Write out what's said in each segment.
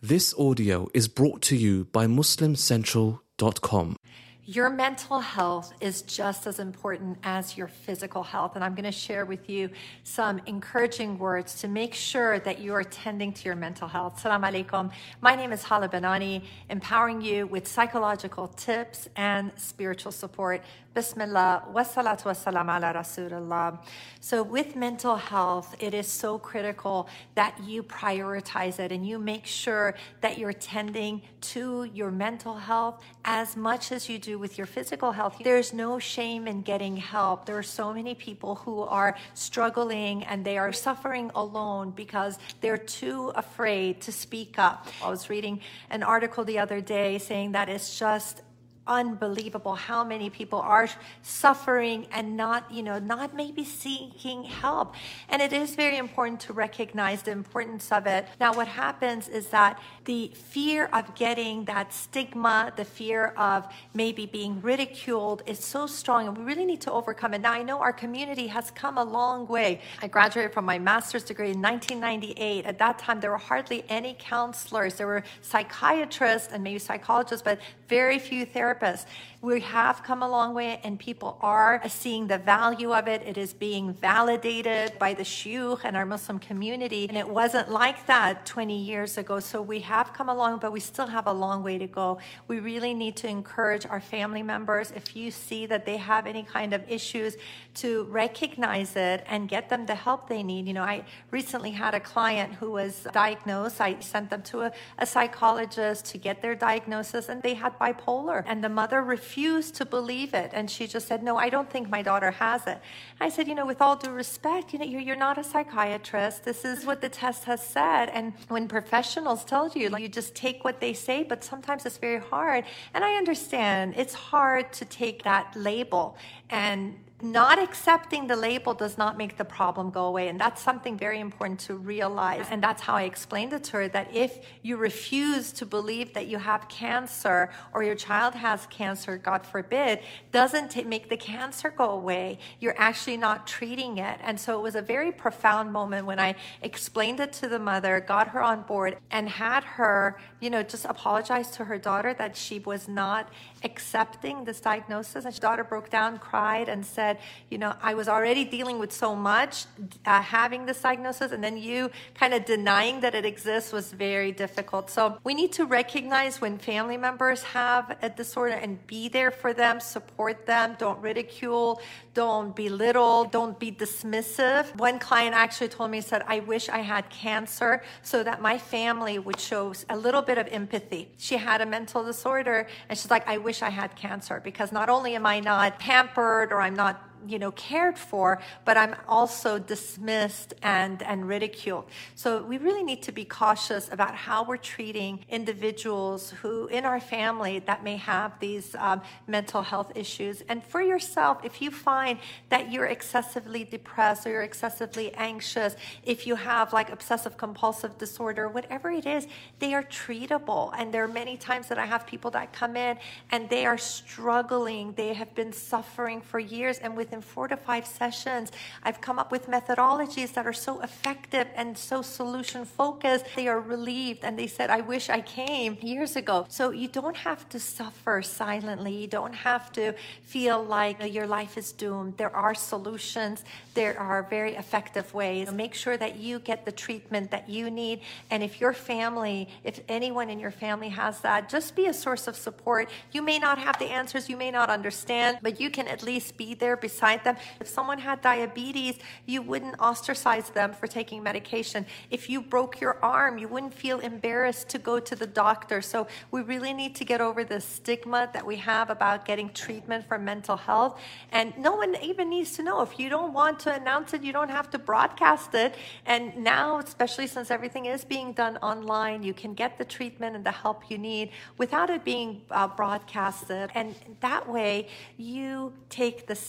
This audio is brought to you by MuslimCentral.com. Your mental health is just as important as your physical health, and I'm going to share with you some encouraging words to make sure that you are tending to your mental health. Assalamu alaikum. My name is Hala Banani, empowering you with psychological tips and spiritual support. Bismillah, wassalatu wassalam ala Rasulullah. So with mental health, it is so critical that you prioritize it and you make sure that you're tending to your mental health as much as you do with your physical health. There's no shame in getting help. There are so many people who are struggling and they are suffering alone because they're too afraid to speak up. I was reading an article the other day saying that it's just unbelievable how many people are suffering and not maybe seeking help. And it is very important to recognize the importance of it. Now, what happens is that the fear of getting that stigma, the fear of maybe being ridiculed is so strong, and we really need to overcome it. Now, I know our community has come a long way. I graduated from my master's degree in 1998. At that time, there were hardly any counselors. There were psychiatrists and maybe psychologists, but very few therapists. We have come a long way, and people are seeing the value of it. It is being validated by the shuyukh and our Muslim community, and it wasn't like that 20 years ago. So we have come along, but we still have a long way to go. We really need to encourage our family members, if you see that they have any kind of issues, to recognize it and get them the help they need. I recently had a client who was diagnosed. I sent them to a psychologist to get their diagnosis, and they had bipolar. And the mother refused to believe it. And she just said, no, I don't think my daughter has it. I said, with all due respect, you're not a psychiatrist. This is what the test has said. And when professionals tell you, you just take what they say, but sometimes it's very hard. And I understand it's hard to take that label, and not accepting the label does not make the problem go away. And that's something very important to realize. And that's how I explained it to her, that if you refuse to believe that you have cancer or your child has cancer, God forbid, doesn't make the cancer go away. You're actually not treating it. And so it was a very profound moment when I explained it to the mother, got her on board, and had her, just apologize to her daughter that she was not accepting this diagnosis. And her daughter broke down, cried, and said, I was already dealing with so much having this diagnosis, and then you kind of denying that it exists was very difficult. So we need to recognize when family members have a disorder and be there for them, support them, don't ridicule, don't belittle, don't be dismissive. One client actually told me, said, I wish I had cancer so that my family would show a little bit of empathy. She had a mental disorder, and she's like, I wish I had cancer, because not only am I not pampered or I'm not cared for, but I'm also dismissed and ridiculed. So we really need to be cautious about how we're treating individuals who in our family that may have these mental health issues. And for yourself, if you find that you're excessively depressed or you're excessively anxious, if you have like obsessive compulsive disorder, whatever it is, they are treatable. And there are many times that I have people that come in and they are struggling. They have been suffering for years, and within 4 to 5 sessions, I've come up with methodologies that are so effective and so solution focused. They are relieved, and they said, I wish I came years ago. So you don't have to suffer silently. You don't have to feel like your life is doomed. There are solutions. There are very effective ways. Make sure that you get the treatment that you need. And if your family, if anyone in your family has that, just be a source of support. You may not have the answers. You may not understand, but you can at least be there beside them. If someone had diabetes, you wouldn't ostracize them for taking medication. If you broke your arm, you wouldn't feel embarrassed to go to the doctor. So we really need to get over the stigma that we have about getting treatment for mental health. And no one even needs to know. If you don't want to announce it, you don't have to broadcast it. And now, especially since everything is being done online, you can get the treatment and the help you need without it being broadcasted. And that way, you take the steps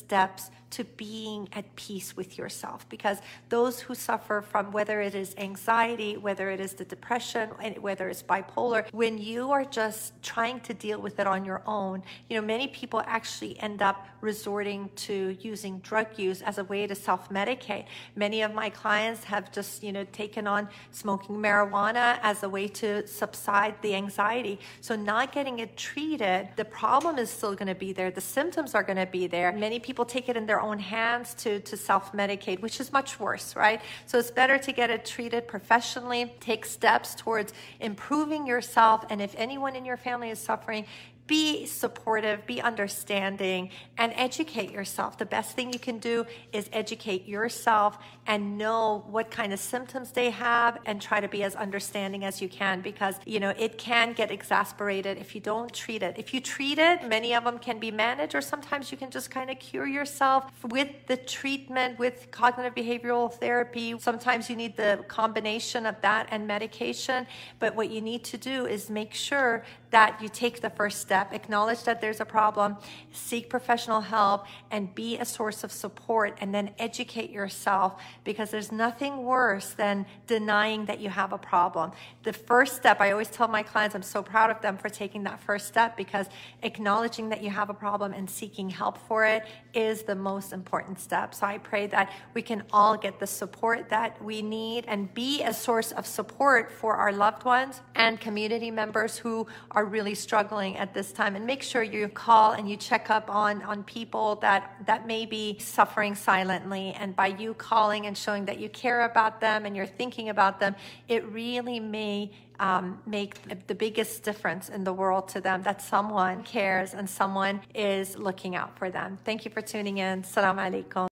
steps to being at peace with yourself, because those who suffer from, whether it is anxiety, whether it is the depression, and whether it's bipolar, when you are just trying to deal with it on your own, many people actually end up resorting to using drug use as a way to self-medicate. Many of my clients have just, taken on smoking marijuana as a way to subside the anxiety. So not getting it treated, the problem is still going to be there. The symptoms are going to be there. Many people take it in their own hands to self-medicate, which is much worse, right? So it's better to get it treated professionally, take steps towards improving yourself. And if anyone in your family is suffering, be supportive, be understanding, and educate yourself. The best thing you can do is educate yourself and know what kind of symptoms they have and try to be as understanding as you can, because, it can get exasperated if you don't treat it. If you treat it, many of them can be managed, or sometimes you can just kind of cure yourself with the treatment, with cognitive behavioral therapy. Sometimes you need the combination of that and medication, but what you need to do is make sure that you take the first step, acknowledge that there's a problem, seek professional help, and be a source of support, and then educate yourself, because there's nothing worse than denying that you have a problem. The first step, I always tell my clients, I'm so proud of them for taking that first step, because acknowledging that you have a problem and seeking help for it is the most important step. So I pray that we can all get the support that we need and be a source of support for our loved ones and community members who are really struggling at this time. And make sure you call and you check up on people that may be suffering silently. And by you calling and showing that you care about them and you're thinking about them, it really may make the biggest difference in the world to them, that someone cares and someone is looking out for them. Thank you for tuning in. Salam alaikum.